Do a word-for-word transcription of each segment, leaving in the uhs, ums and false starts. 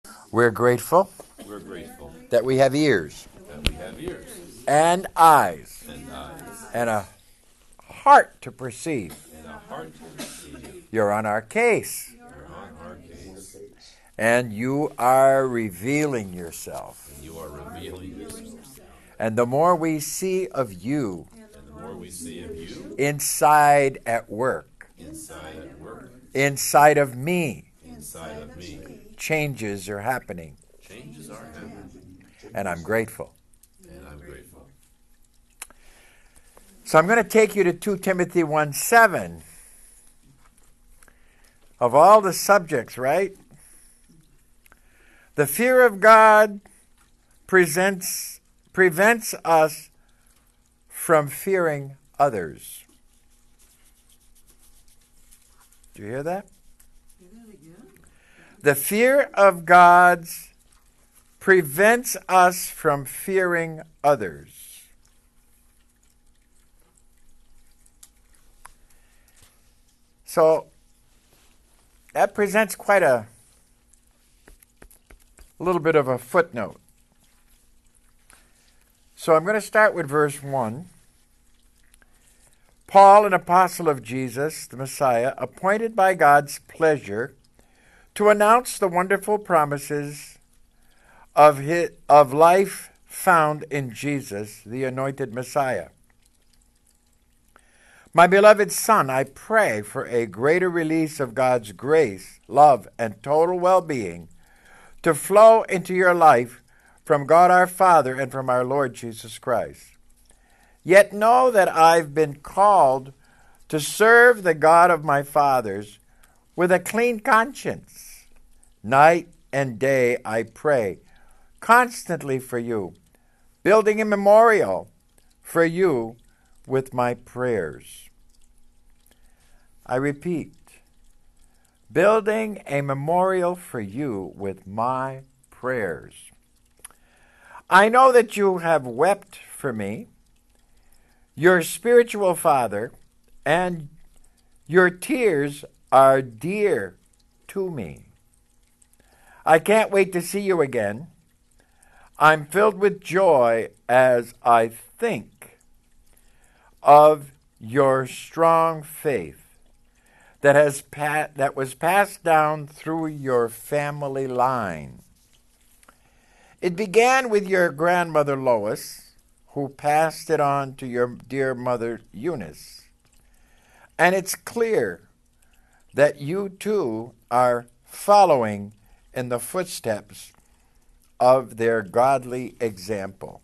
We're grateful We're grateful that we have ears that we have ears and eyes and eyes and a heart to perceive. and a heart to receive. You're on our case, You're on our case, and you are revealing yourself. and you are revealing yourself. And the more we see of you And the more we see of you inside at work, inside at work, inside of me, inside of me, changes are happening, changes are happening, and I'm grateful. and I'm grateful. So I'm going to take you to Second Timothy one seven. Of all the subjects, right? The fear of God presents, prevents us from fearing others. Do you hear that? The fear of God prevents us from fearing others. So that presents quite a, a little bit of a footnote. So I'm going to start with verse one. Paul, an apostle of Jesus, the Messiah, appointed by God's pleasure to announce the wonderful promises of his, of life found in Jesus, the anointed Messiah. My beloved son, I pray for a greater release of God's grace, love, and total well-being to flow into your life from God our Father and from our Lord Jesus Christ. Yet know that I've been called to serve the God of my fathers with a clean conscience. Night and day I pray constantly for you, building a memorial for you with my prayers. I repeat, building a memorial for you with my prayers. I know that you have wept for me, your spiritual father, and your tears are dear to me. I can't wait to see you again. I'm filled with joy as I think of your strong faith that has pa- that was passed down through your family line. It began with your grandmother Lois, who passed it on to your dear mother Eunice. And it's clear that you too are following in the footsteps of their godly example.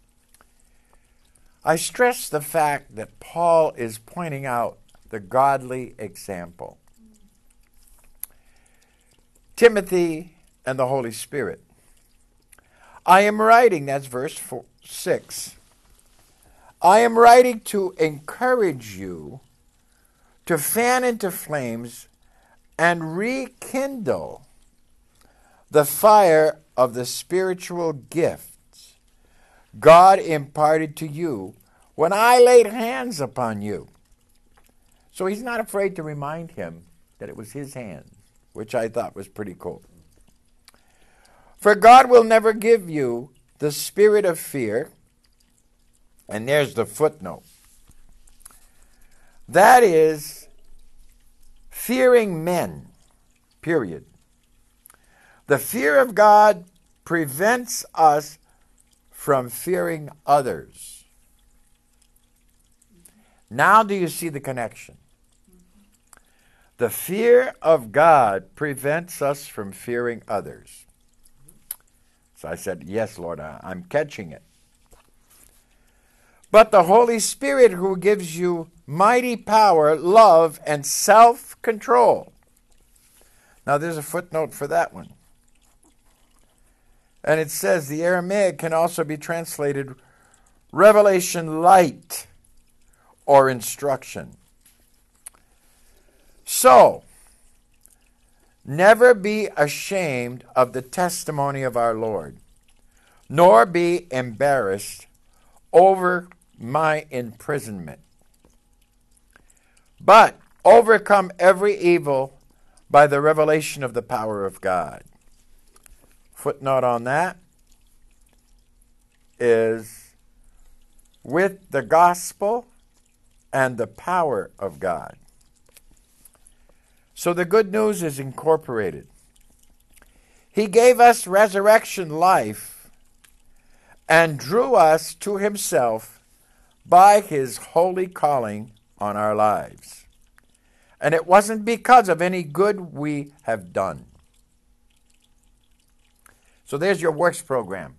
I stress the fact that Paul is pointing out the godly example. Timothy and the Holy Spirit. I am writing, that's verse four, six. I am writing to encourage you to fan into flames and rekindle the fire of the spiritual gifts God imparted to you when I laid hands upon you. So he's not afraid to remind him that it was his hands, which I thought was pretty cool. For God will never give you the spirit of fear, and there's the footnote. That is, fearing men, period. The fear of God prevents us from fearing others. Now do you see the connection? The fear of God prevents us from fearing others. So I said, yes, Lord, I'm catching it. But the Holy Spirit who gives you mighty power, love, and self-control. Now there's a footnote for that one. And it says the Aramaic can also be translated revelation light or instruction. So, never be ashamed of the testimony of our Lord, nor be embarrassed over my imprisonment. But overcome every evil by the revelation of the power of God. footnote on that is with the gospel and the power of God. So the good news is incorporated. He gave us resurrection life and drew us to himself by his holy calling on our lives. And it wasn't because of any good we have done. So there's your works program.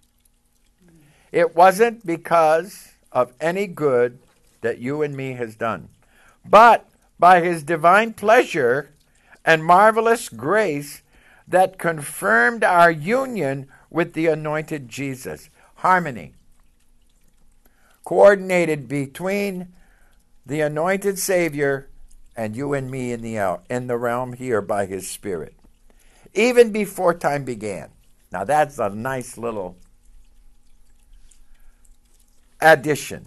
It wasn't because of any good that you and me has done, but by his divine pleasure and marvelous grace that confirmed our union with the anointed Jesus. Harmony. Coordinated between the anointed Savior and you and me in the, in the realm here by his Spirit. Even before time began. Now that's a nice little addition.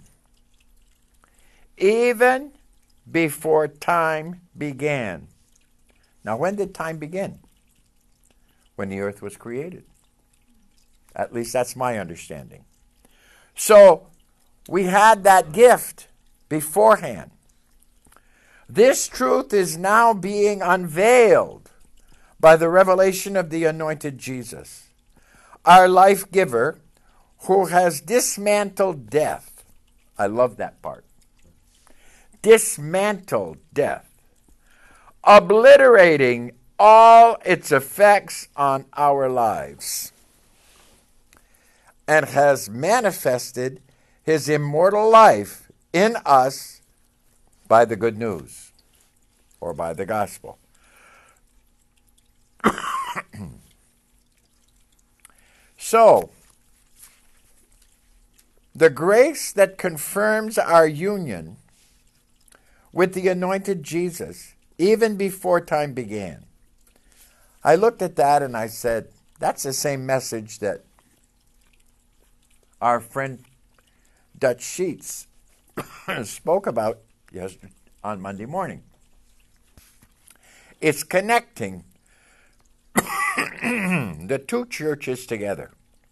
Even before time began. Now when did time begin? When the earth was created. At least that's my understanding. So we had that gift beforehand. This truth is now being unveiled by the revelation of the anointed Jesus, our life giver, who has dismantled death. I love that part. Dismantled death, obliterating all its effects on our lives, and has manifested his immortal life in us by the good news, or by the gospel. So, the grace that confirms our union with the anointed Jesus, even before time began. I looked at that and I said, that's the same message that our friend Dutch Sheets spoke about yesterday on Monday morning. It's connecting the two churches together.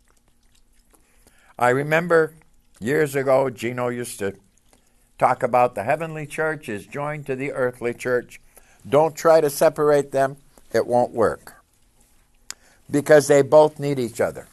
I remember years ago, Gino used to talk about the heavenly church is joined to the earthly church. Don't try to separate them. It won't work. Because they both need each other.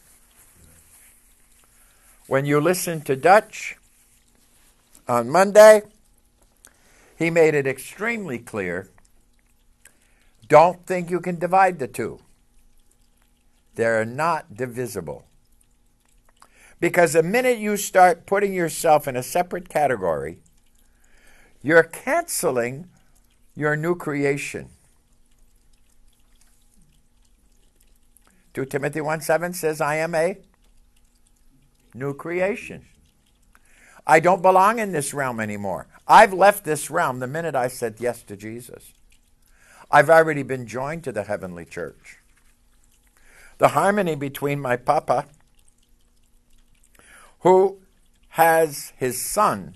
When you listen to Dutch on Monday, he made it extremely clear. Don't think you can divide the two. They're not divisible. Because the minute you start putting yourself in a separate category, you're canceling your new creation. Second Timothy one seven says, I am a new creation. I don't belong in this realm anymore. I've left this realm the minute I said yes to Jesus. I've already been joined to the heavenly church. The harmony between my Papa, who has his Son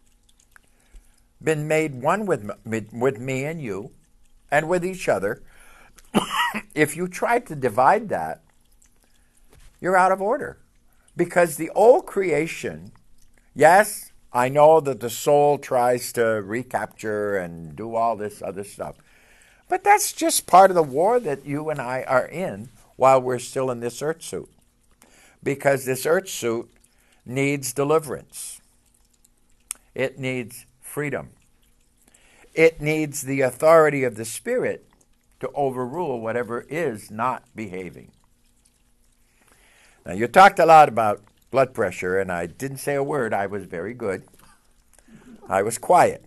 been made one with me, with me and you, and with each other. If you try to divide that, you're out of order. Because the old creation, yes, I know that the soul tries to recapture and do all this other stuff. But that's just part of the war that you and I are in while we're still in this earth suit. Because this earth suit needs deliverance. It needs freedom. It needs the authority of the Spirit to overrule whatever is not behaving. Now, you talked a lot about blood pressure, and I didn't say a word. I was very good. I was quiet.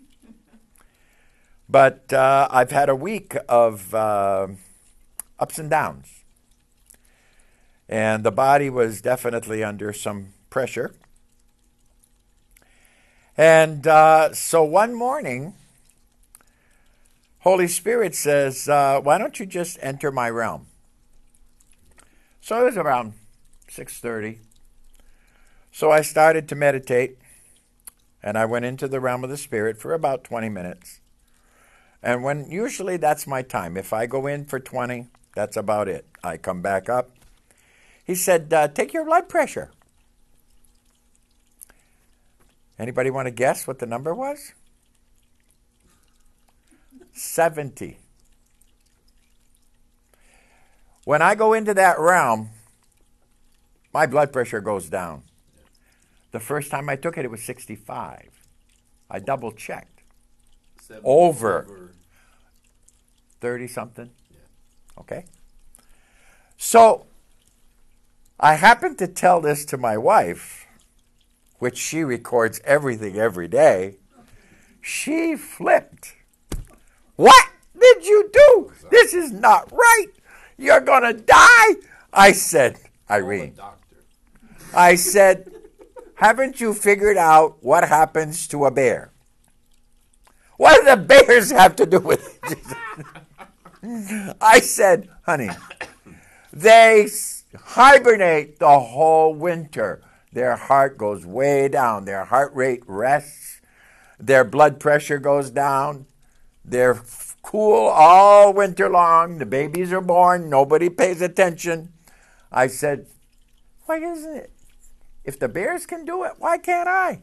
But uh, I've had a week of uh, ups and downs. And the body was definitely under some pressure. And uh, so one morning, Holy Spirit says, uh, why don't you just enter my realm? So it was around six thirty. So I started to meditate, and I went into the realm of the Spirit for about twenty minutes. And when usually that's my time. If I go in for twenty, that's about it. I come back up, He said, uh, take your blood pressure. Anybody want to guess what the number was? seventy. When I go into that realm, my blood pressure goes down. The first time I took it, it was sixty-five. I double checked. Over. over. thirty-something. Yeah. Okay? So, I happened to tell this to my wife, which she records everything every day. She flipped. What did you do? This is not right. You're going to die. I said, Irene, I said, haven't you figured out what happens to a bear? What do the bears have to do with it? I said, honey, they hibernate the whole winter. Their heart goes way down. Their heart rate rests. Their blood pressure goes down. They're cool all winter long. The babies are born. Nobody pays attention. I said, why isn't it? If the bears can do it, why can't I?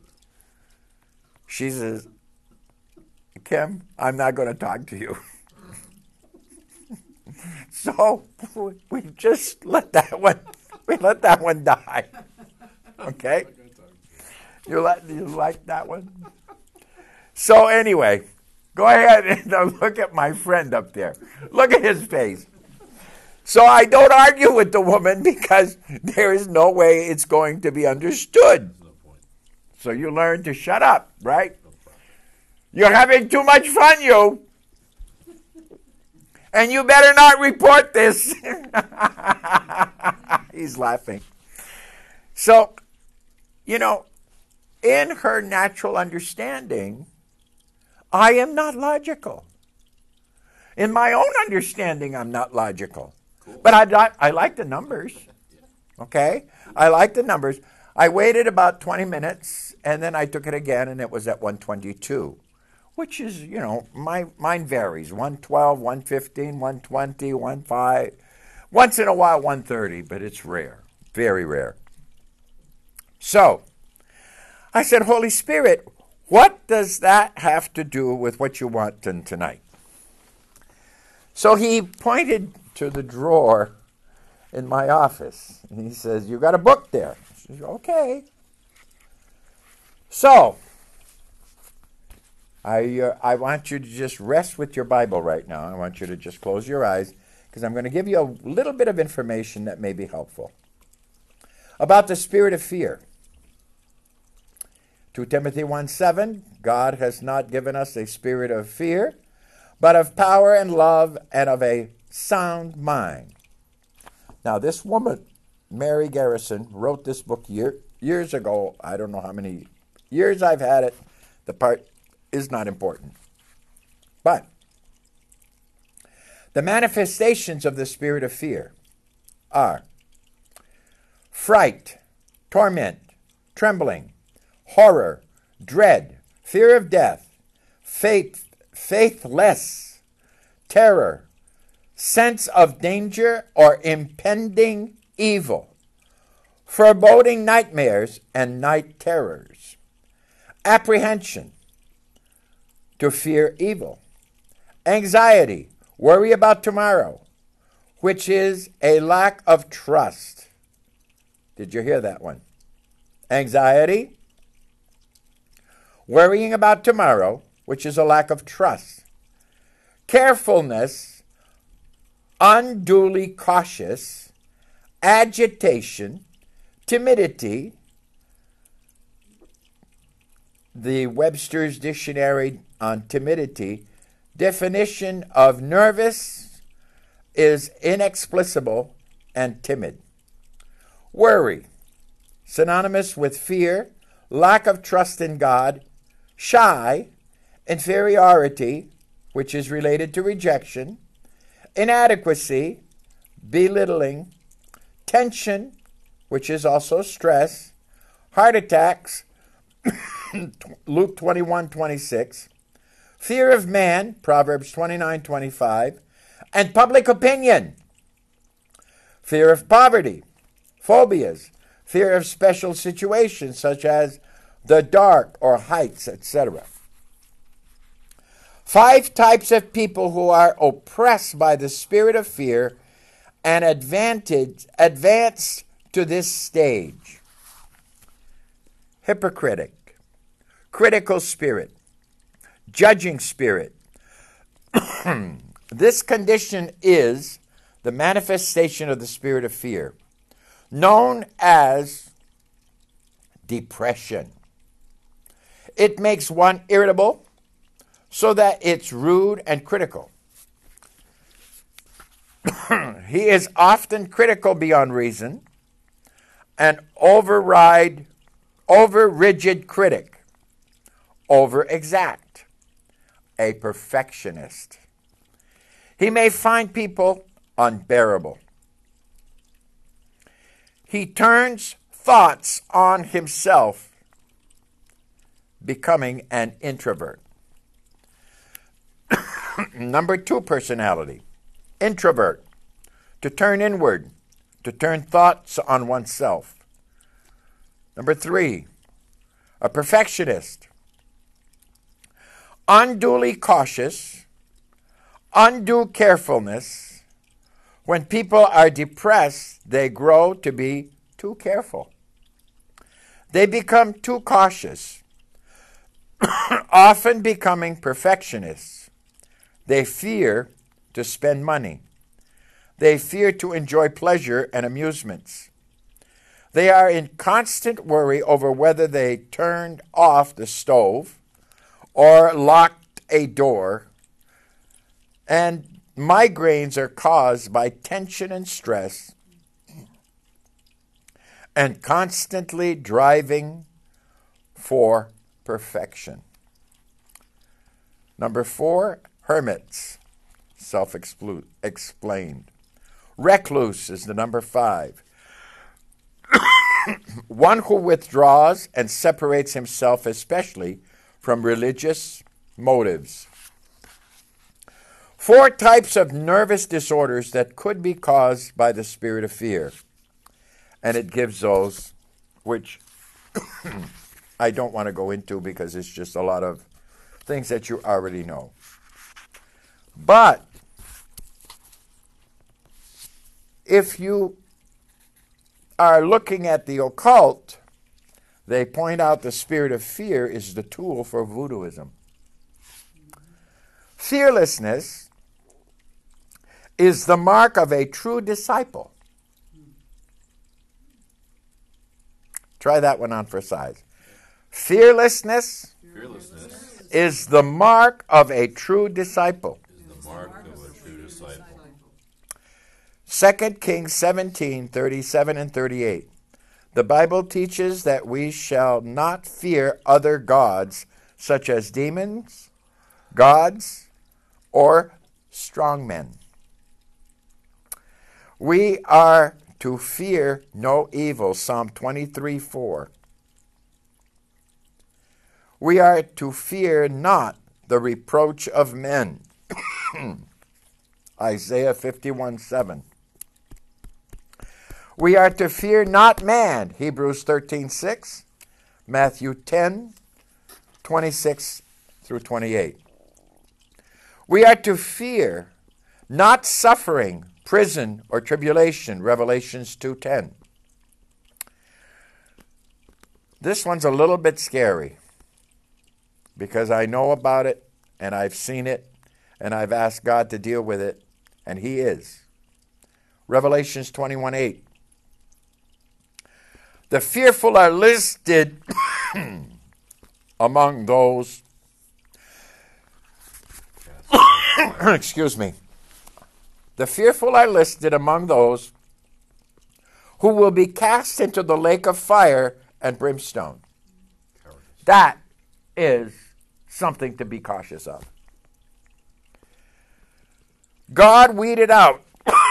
She says, Kim, I'm not going to talk to you. So we just let that one, we let that one die. Okay? You let you like that one? So anyway, go ahead and look at my friend up there. Look at his face. So I don't argue with the woman because there is no way it's going to be understood. So you learn to shut up, right? You're having too much fun, you. And you better not report this. He's laughing. So, you know, in her natural understanding, I am not logical. In my own understanding, I'm not logical. Cool. But I, I like the numbers. Okay? I like the numbers. I waited about twenty minutes, and then I took it again, and it was at one twenty-two. Which is, you know, my mine varies. one twelve, one fifteen, one twenty, one five. Once in a while, one thirty, but it's rare. Very rare. So, I said, Holy Spirit, what does that have to do with what you want done tonight? So he pointed to the drawer in my office. And he says, you got a book there. I said, okay. So, I, uh, I want you to just rest with your Bible right now. I want you to just close your eyes because I'm going to give you a little bit of information that may be helpful about the spirit of fear. Second Timothy one seven, God has not given us a spirit of fear, but of power and love and of a sound mind. Now, this woman, Mary Garrison, wrote this book year, years ago. I don't know how many years I've had it. The part is not important. But the manifestations of the spirit of fear are fright, torment, trembling, horror, dread, fear of death, faith, faithless, terror, sense of danger or impending evil, foreboding nightmares and night terrors, apprehension, to fear evil, anxiety, worry about tomorrow, which is a lack of trust. Did you hear that one? Anxiety, worrying about tomorrow, which is a lack of trust. Carefulness, unduly cautious, agitation, timidity. The Webster's Dictionary on timidity, definition of nervous is inexplicable and timid. Worry, synonymous with fear, lack of trust in God, shy, inferiority, which is related to rejection, inadequacy, belittling, tension, which is also stress, heart attacks, Luke twenty-one twenty-six, fear of man, Proverbs twenty-nine twenty-five, and public opinion, fear of poverty, Phobias, fear of special situations such as the dark or heights, et cetera. Five types of people who are oppressed by the spirit of fear and advantage, advance to this stage. Hypocritic, critical spirit, judging spirit. This condition is the manifestation of the spirit of fear, known as depression. It makes one irritable so that it's rude and critical. He is often critical beyond reason, an override, over-rigid critic, over-exact, a perfectionist. He may find people unbearable. He turns thoughts on himself, becoming an introvert. Number two personality, introvert, to turn inward, to turn thoughts on oneself. Number three, a perfectionist, unduly cautious, undue carefulness. When people are depressed, they grow to be too careful. They become too cautious, often becoming perfectionists. They fear to spend money. They fear to enjoy pleasure and amusements. They are in constant worry over whether they turned off the stove or locked a door. And migraines are caused by tension and stress and constantly driving for perfection. Number four, hermits, self-explained. Recluse is the number five. One who withdraws and separates himself, especially from religious motives. Four types of nervous disorders that could be caused by the spirit of fear. And it gives those, which I don't want to go into because it's just a lot of things that you already know. But if you are looking at the occult, they point out the spirit of fear is the tool for voodooism. Fearlessness is the mark of a true disciple. Try that one on for size. Fearlessness, Fearlessness is the mark of a true disciple. is the mark of a true disciple. Second Kings seventeen, thirty-seven and thirty-eight. The Bible teaches that we shall not fear other gods, such as demons, gods, or strong men. We are to fear no evil, Psalm twenty-three, four. We are to fear not the reproach of men, Isaiah fifty-one, seven. We are to fear not man, Hebrews thirteen, six, Matthew ten, twenty-six through twenty-eight. We are to fear not suffering, prison, or tribulation, Revelations two ten. This one's a little bit scary because I know about it and I've seen it and I've asked God to deal with it, and He is. Revelations twenty-one, eight. The fearful are listed among those, excuse me, the fearful are listed among those who will be cast into the lake of fire and brimstone. That is something to be cautious of. God weeded out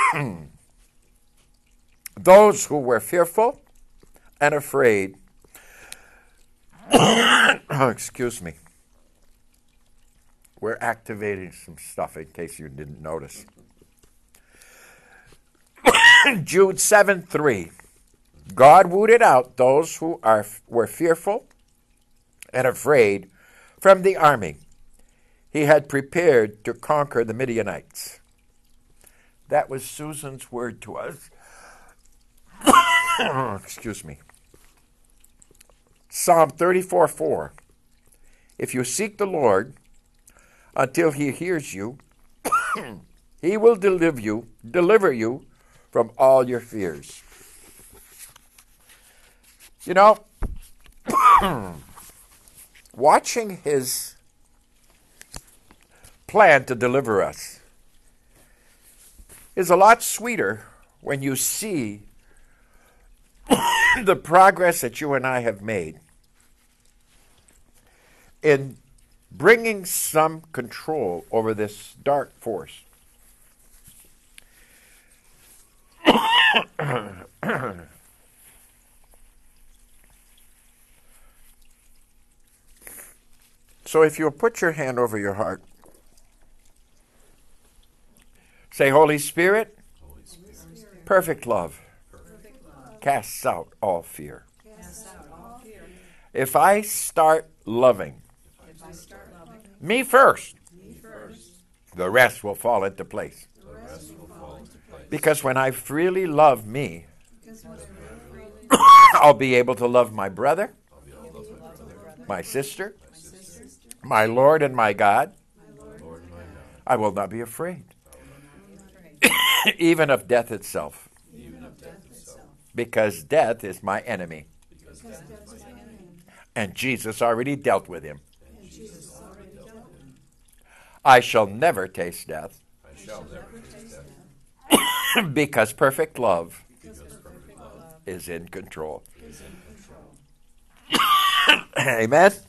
those who were fearful and afraid. Oh, excuse me. We're activating some stuff in case you didn't notice. Jude seven, three. God rooted out those who are were fearful and afraid from the army he had prepared to conquer the Midianites. That was Susan's word to us. Excuse me. Psalm thirty-four four. If you seek the Lord until he hears you, he will deliver you, deliver you from all your fears. You know, watching his plan to deliver us is a lot sweeter when you see the progress that you and I have made in bringing some control over this dark force. So if you'll put your hand over your heart, say, Holy Spirit, Holy Spirit, perfect love, perfect love, casts out all fear. casts out all fear. If I start loving If I start loving me first, me first, the rest will fall into place. the rest will fall into place. Because when I freely love me, Because when I freely I'll be able to love my brother, I'll be able to love my brother, my sister, my sister, my Lord and my God. my Lord and my God. I will not be afraid, I will not be afraid, even of death itself, even of death itself, because death is my enemy, because death is my enemy, and Jesus already dealt with him. and Jesus already dealt with him. I shall never taste death, I shall never taste death, because perfect love because perfect love is in control. is in control. Amen.